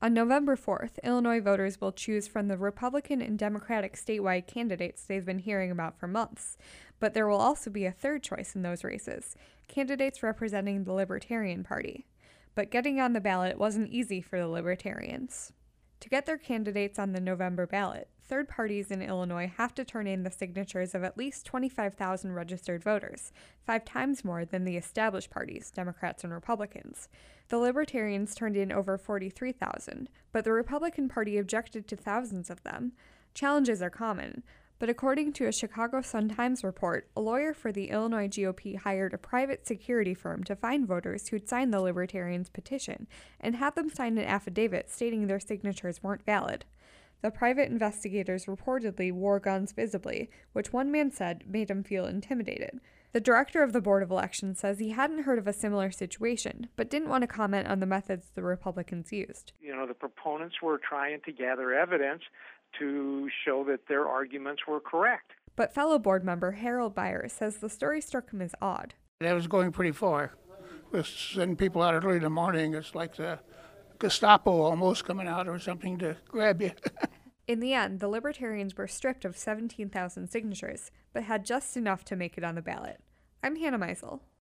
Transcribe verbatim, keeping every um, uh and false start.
On November fourth, Illinois voters will choose from the Republican and Democratic statewide candidates they've been hearing about for months. But there will also be a third choice in those races, candidates representing the Libertarian Party. But getting on the ballot wasn't easy for the Libertarians. To get their candidates on the November ballot, third parties in Illinois have to turn in the signatures of at least twenty-five thousand registered voters, five times more than the established parties, Democrats and Republicans. The Libertarians turned in over forty-three thousand, but the Republican Party objected to thousands of them. Challenges are common, but according to a Chicago Sun-Times report, a lawyer for the Illinois G O P hired a private security firm to find voters who'd signed the Libertarians' petition and had them sign an affidavit stating their signatures weren't valid. The private investigators reportedly wore guns visibly, which one man said made him feel intimidated. The director of the Board of Elections says he hadn't heard of a similar situation, but didn't want to comment on the methods the Republicans used. You know, the proponents were trying to gather evidence to show that their arguments were correct. But fellow board member Harold Byers says the story struck him as odd. That was going pretty far. We're sending people out early in the morning. It's like the Gestapo almost coming out or something to grab you. In the end, the Libertarians were stripped of seventeen thousand signatures, but had just enough to make it on the ballot. I'm Hannah Meisel.